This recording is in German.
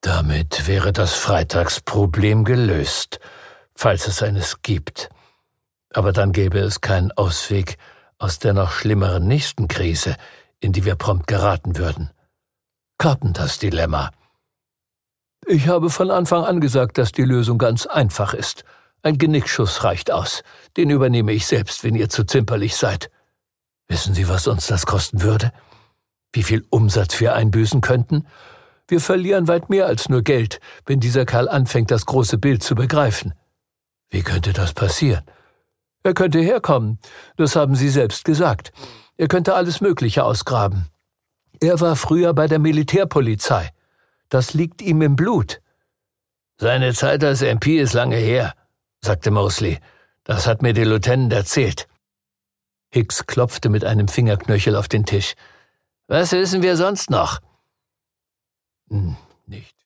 Damit wäre das Freitagsproblem gelöst, falls es eines gibt. Aber dann gäbe es keinen Ausweg aus der noch schlimmeren nächsten Krise, in die wir prompt geraten würden. Carpenters Dilemma. Ich habe von Anfang an gesagt, dass die Lösung ganz einfach ist. Ein Genickschuss reicht aus. Den übernehme ich selbst, wenn ihr zu zimperlich seid. Wissen Sie, was uns das kosten würde? Wie viel Umsatz wir einbüßen könnten? Wir verlieren weit mehr als nur Geld, wenn dieser Kerl anfängt, das große Bild zu begreifen. Wie könnte das passieren? Er könnte herkommen, das haben Sie selbst gesagt. Er könnte alles Mögliche ausgraben. Er war früher bei der Militärpolizei. Das liegt ihm im Blut. Seine Zeit als MP ist lange her, sagte Mosley. Das hat mir der Lieutenant erzählt. Hicks klopfte mit einem Fingerknöchel auf den Tisch. Was wissen wir sonst noch? Nicht